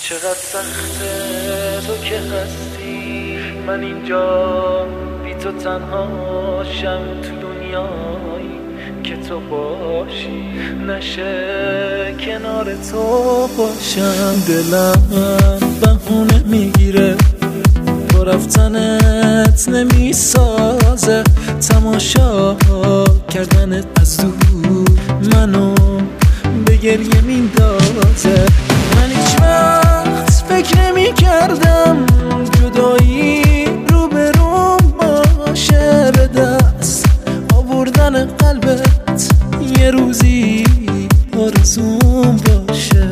چقدر سخته تو که هستی، من اینجا بی تو تنهاشم تو دنیایی که تو باشی، نشه کنار تو باشم. دلم بهونه میگیره با رفتنت نمیسازه، تماشا کردنت از دور منو به گریه میندازه. من هیچ وقت فکر نمی کردم جدایی روبروم باشه، به دست آوردن قلبت یه روزی آرزوم باشه.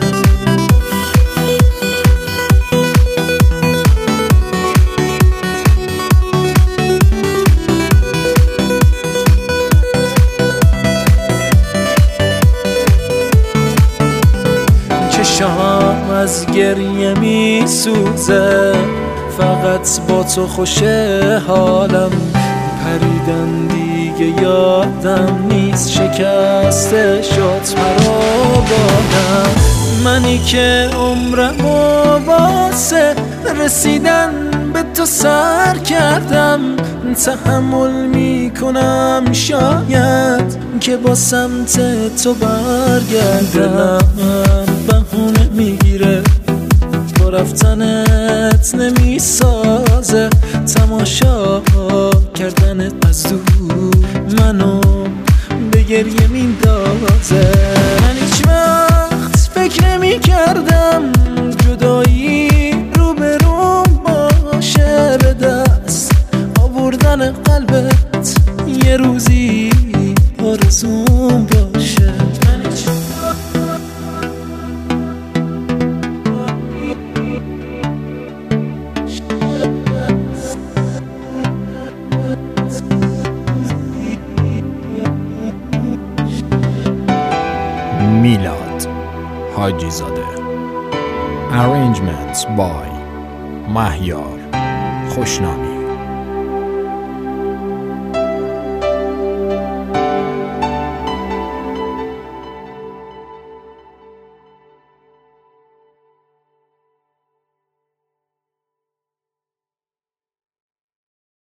چشام از گریه می سوزه، فقط با تو خوشه حالم، پریدن دیگه یادم نیست، شکسته شد مرا منی که عمرمو واسه رسیدن به تو سر کردم، تحمل میکنم شاید که با سمت تو برگردم. بهونه میگیره با رفتنت نمیسازه، تماشا کردنت از دور منو به گریه میندازه. من هیچ وقت فکر نمی کردم جدایی روبروم باشه، به دست آوردن قلبت یه روزی آرزوم باشه. میلاد حاجی زاده. Arrangements by مهیار خوشنامی.